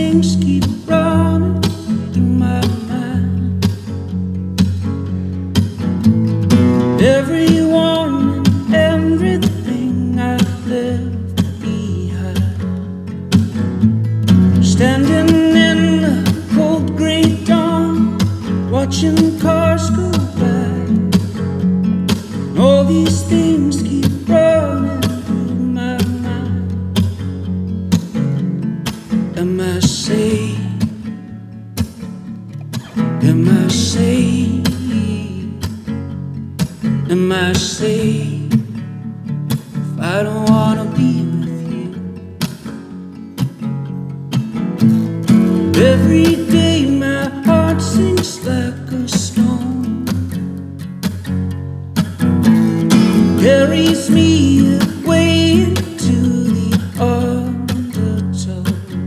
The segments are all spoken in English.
things keep running through my mind. Everyone and everything I've left behind. Standing in the cold grey dawn, watching cars go by. All these things keep running through my mind. Am I safe? Am I safe? Am I safe if I don't wanna be with you? Every day my heart sinks like a stone, carries me away into the undertow.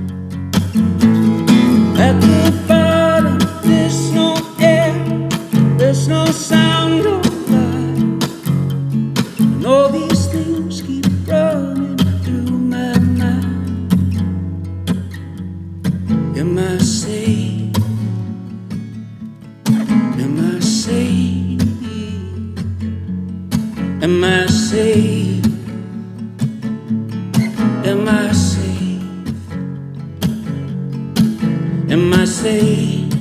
At the bottom there's no air, there's no sound of life, and all these things keep running through my mind. Am I safe? Am I safe? Am I safe? Am I safe? Am I safe?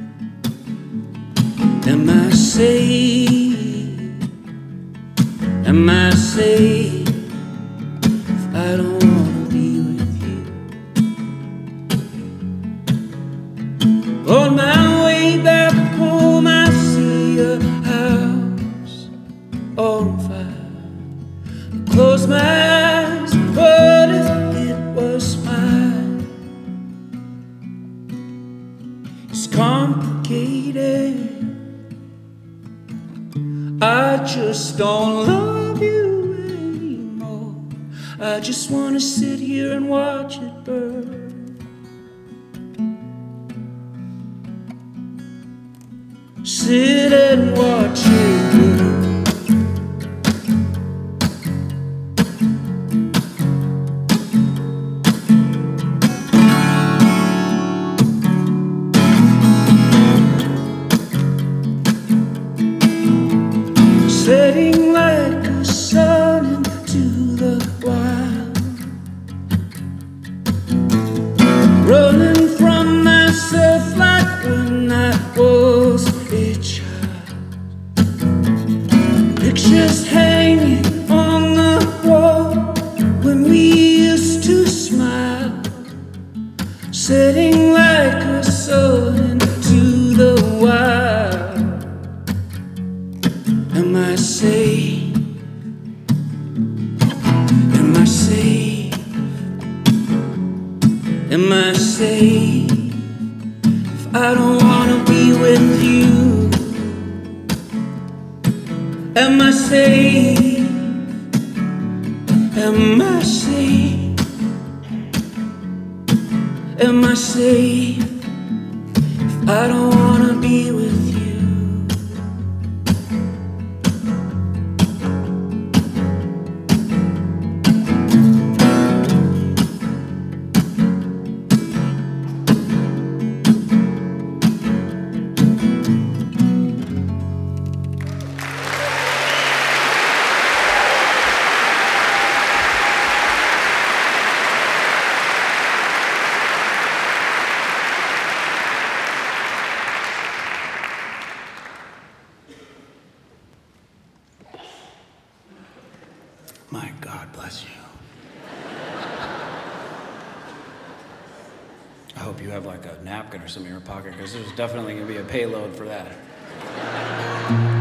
Am I safe? Am I safe if I don't wanna be with you? On my way back home I see a house on fire. I close my eyes, what if it was mine? It's complicated, I just don't love you anymore. I just wanna sit here and watch it burn. Sit and watch it burn. Setting like a sun into the wild, running from myself like when I was a child. Pictures hanging on the wall when we used to smile. Setting like a sun into the wild. Am I safe? Am I safe? Am I safe if I don't wanna be with you? Am I safe? Am I safe? Am I safe if I don't wanna be with you? My God bless you. I hope you have like a napkin or something in your pocket, because there's definitely going to be a payload for that.